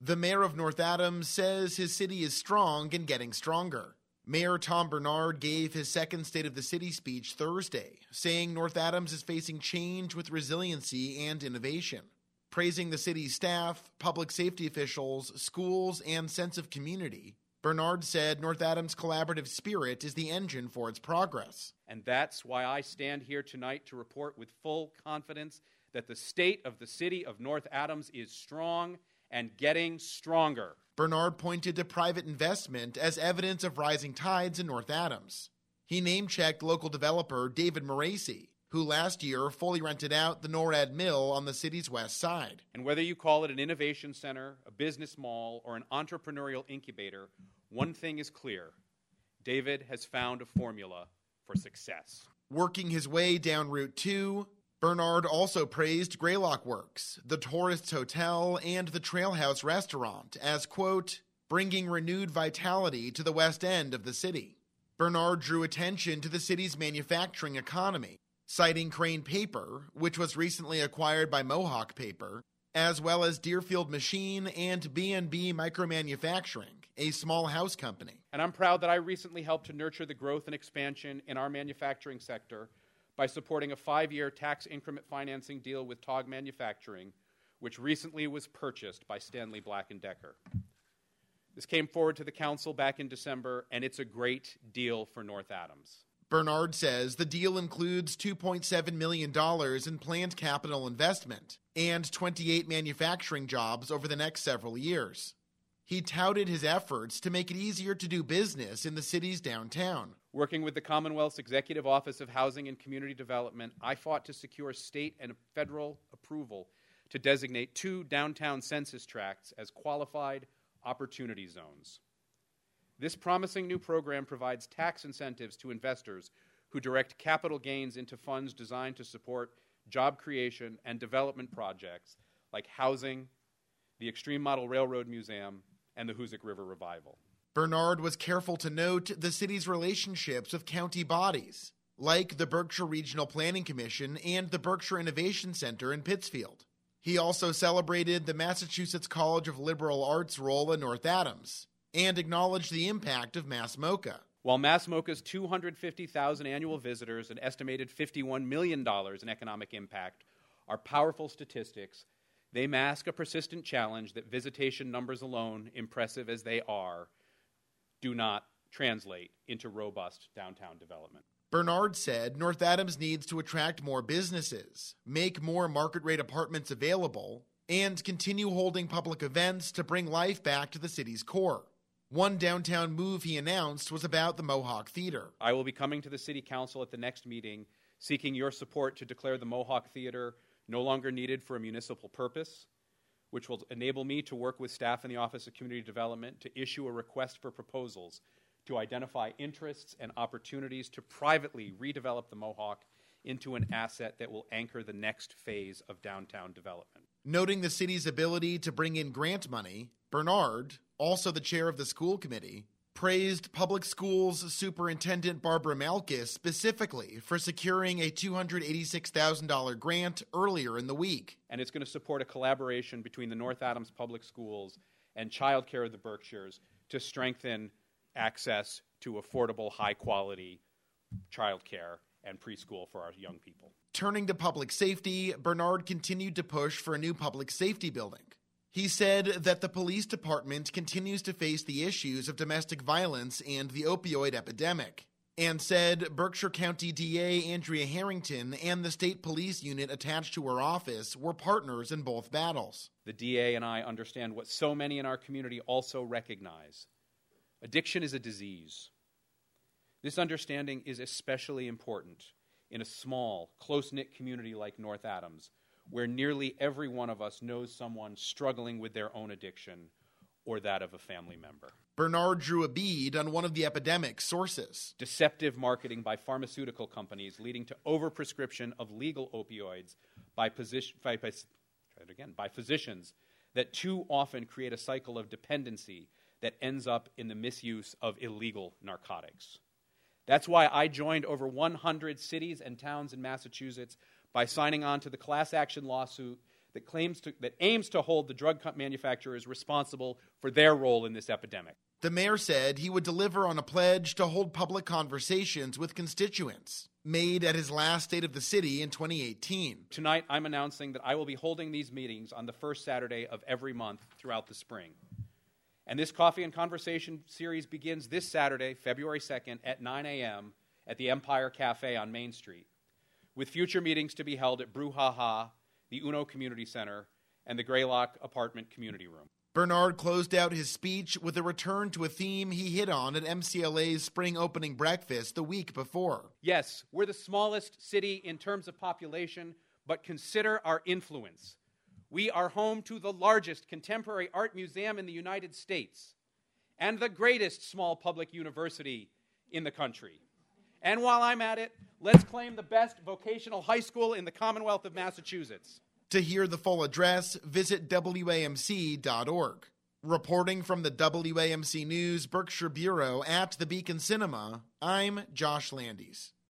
The mayor of North Adams says his city is strong and getting stronger. Mayor Tom Bernard gave his second State of the City speech Thursday, saying North Adams is facing change with resiliency and innovation. Praising the city's staff, public safety officials, schools, and sense of community, Bernard said North Adams' collaborative spirit is the engine for its progress. And that's why I stand here tonight to report with full confidence that the state of the city of North Adams is strong and getting stronger. Bernard pointed to private investment as evidence of rising tides in North Adams. He name-checked local developer David Moreci, who last year fully rented out the NORAD Mill on the city's west side. And whether you call it an innovation center, a business mall, or an entrepreneurial incubator, one thing is clear. David has found a formula for success. Working his way down Route 2, Bernard also praised Greylock Works, the Tourists Hotel, and the Trail House restaurant as, quote, bringing renewed vitality to the west end of the city. Bernard drew attention to the city's manufacturing economy, citing Crane Paper, which was recently acquired by Mohawk Paper, as well as Deerfield Machine and B&B Micromanufacturing, a small house company. And I'm proud that I recently helped to nurture the growth and expansion in our manufacturing sector by supporting a 5-year tax increment financing deal with Tog Manufacturing, which recently was purchased by Stanley Black & Decker. This came forward to the council back in December, and it's a great deal for North Adams. Bernard says the deal includes $2.7 million in planned capital investment and 28 manufacturing jobs over the next several years. He touted his efforts to make it easier to do business in the city's downtown. Working with the Commonwealth's Executive Office of Housing and Community Development, I fought to secure state and federal approval to designate 2 downtown census tracts as qualified opportunity zones. This promising new program provides tax incentives to investors who direct capital gains into funds designed to support job creation and development projects like housing, the Extreme Model Railroad Museum, and the Hoosick River Revival. Bernard was careful to note the city's relationships with county bodies, like the Berkshire Regional Planning Commission and the Berkshire Innovation Center in Pittsfield. He also celebrated the Massachusetts College of Liberal Arts' role in North Adams and acknowledged the impact of MassMocha. While MassMocha's 250,000 annual visitors and estimated $51 million in economic impact are powerful statistics, they mask a persistent challenge that visitation numbers alone, impressive as they are, do not translate into robust downtown development. Bernard said North Adams needs to attract more businesses, make more market-rate apartments available, and continue holding public events to bring life back to the city's core. One downtown move he announced was about the Mohawk Theater. I will be coming to the City Council at the next meeting, seeking your support to declare the Mohawk Theater no longer needed for a municipal purpose, which will enable me to work with staff in the Office of Community Development to issue a request for proposals to identify interests and opportunities to privately redevelop the Mohawk into an asset that will anchor the next phase of downtown development. Noting the city's ability to bring in grant money, Bernard, also the chair of the school committee, praised Public Schools Superintendent Barbara Malkus specifically for securing a $286,000 grant earlier in the week. And it's going to support a collaboration between the North Adams Public Schools and Child Care of the Berkshires to strengthen access to affordable, high-quality child care and preschool for our young people. Turning to public safety, Bernard continued to push for a new public safety building. He said that the police department continues to face the issues of domestic violence and the opioid epidemic, and said Berkshire County DA Andrea Harrington and the state police unit attached to her office were partners in both battles. The DA and I understand what so many in our community also recognize. Addiction is a disease. This understanding is especially important in a small, close-knit community like North Adams, where nearly every one of us knows someone struggling with their own addiction or that of a family member. Bernard drew a bead on one of the epidemic's sources. Deceptive marketing by pharmaceutical companies leading to overprescription of legal opioids by physicians that too often create a cycle of dependency that ends up in the misuse of illegal narcotics. That's why I joined over 100 cities and towns in Massachusetts by signing on to the class action lawsuit that aims to hold the drug manufacturers responsible for their role in this epidemic. The mayor said he would deliver on a pledge to hold public conversations with constituents, made at his last State of the City in 2018. Tonight, I'm announcing that I will be holding these meetings on the first Saturday of every month throughout the spring. And this Coffee and Conversation series begins this Saturday, February 2nd, at 9 a.m. at the Empire Cafe on Main Street, with future meetings to be held at Brouhaha, the Uno Community Center, and the Greylock Apartment Community Room. Bernard closed out his speech with a return to a theme he hit on at MCLA's spring opening breakfast the week before. Yes, we're the smallest city in terms of population, but consider our influence. We are home to the largest contemporary art museum in the United States and the greatest small public university in the country. And while I'm at it, let's claim the best vocational high school in the Commonwealth of Massachusetts. To hear the full address, visit WAMC.org. Reporting from the WAMC News Berkshire Bureau at the Beacon Cinema, I'm Josh Landis.